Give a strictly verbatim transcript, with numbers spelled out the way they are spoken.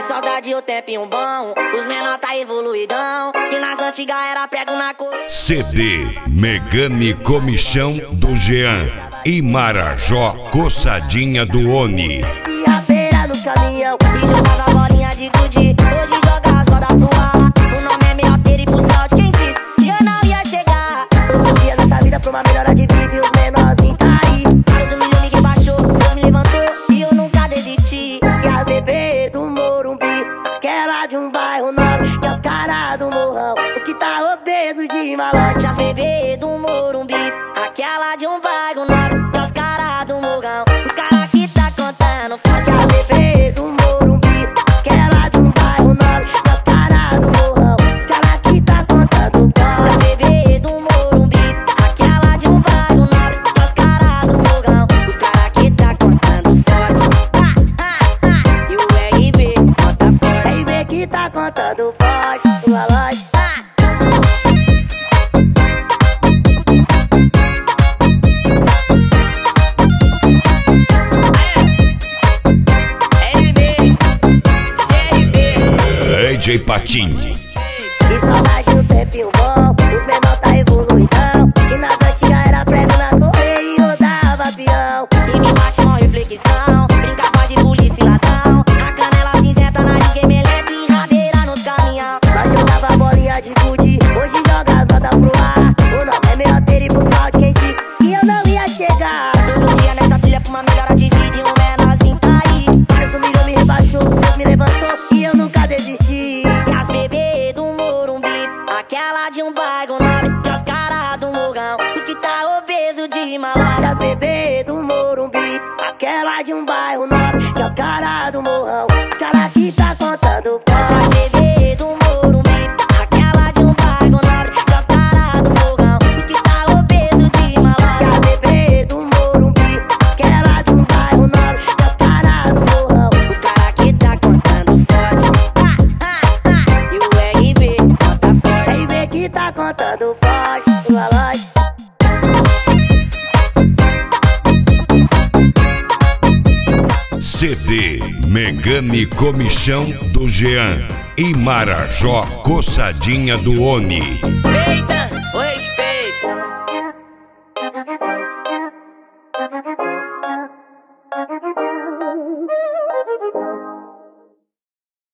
Que saudade o tempinho bom, os menor tá evoluidão. Que nas antigas era prego na cor. C D Megane Comichão do Jean e Marajó Coçadinha do Oni. E a beira no caminhão e jogava bolinha de gude. Hoje joga as rodas pro ar. O nome é meioteiro e pro salto. Quem disse que eu não ia chegar? Todo dia nessa vida pra uma melhora de vida e os menorzinhos tá aí. Vários humilhou, me rebaixou, Deus me levantou e eu nunca desisti. E as bebê do Morumbi, aquela de um bairro nobre, e os caras do morrão, os que tá obeso de malote. As bebê do Morumbi, aquela de um bairro nobre, e os caras do morrão, os caras que tá contando forte. As bebê do Morumbi, aquela de um bairro nobre, e os caras do morrão, os caras que tá contando forte. As bebê do Morumbi, aquela de um bairro nobre, e os caras do morrão, os caras que tá contando forte. Ah, ah, ah. E o R B conta forte. R B que tá contando forte, uma loja. Ah. D J Patinho. Que saudade do tempinho bom, os menor tá evoluidão. Que nas antigas era prego na correia e rodava avião. E me bate uma reflexão, brincava de polícia e ladrão. A canela cinzenta, nariz game elétrica e rabeira nos caminhão. Nós jogava bolinha de gude, hoje joga as rodas pro ar. O nome é meioteiro e pro salto, quem disse que eu não ia chegar? Todo dia nessa trilha pra uma melhora de vida e um menorzinho tá aí. Vários humilhou, me rebaixou, Deus me levantou e eu nunca desisti. E as bebê do Morumbi, aquela de um bairro nobre, e os caras do morrão, os que tá obeso de malote. As bebê do Morumbi, aquela de um bairro nobre, e os caras do morrão, os caras que tá contando forte. As bebê do Morumbi, aquela de um bairro nobre, e os caras do morrão, os que tá obeso de malote. As bebê do Morumbi, aquela de um bairro nobre, e os caras do morrão, os caras que tá contando forte. Ah, ah, ah. E o R B conta forte. R B que tá contando forte, uma loja. C D Megane Comichão do Jean e Marajó Coçadinha do Oni. Eita!